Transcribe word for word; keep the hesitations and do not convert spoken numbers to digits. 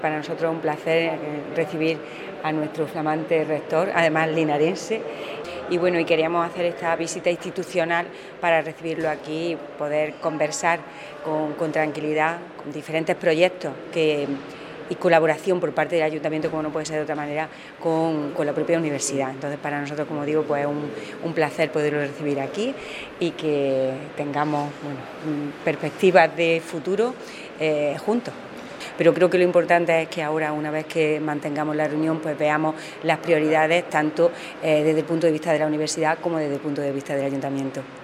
Para nosotros es un placer recibir a nuestro flamante rector, además linarense, y bueno, y queríamos hacer esta visita institucional para recibirlo aquí y poder conversar con, con tranquilidad, con diferentes proyectos que, y colaboración por parte del Ayuntamiento, como no puede ser de otra manera, con, con la propia universidad. Entonces, para nosotros, como digo, pues es un, un placer poderlo recibir aquí y que tengamos bueno, perspectivas de futuro eh, juntos. Pero creo que lo importante es que ahora, una vez que mantengamos la reunión, pues veamos las prioridades tanto eh, desde el punto de vista de la universidad como desde el punto de vista del Ayuntamiento.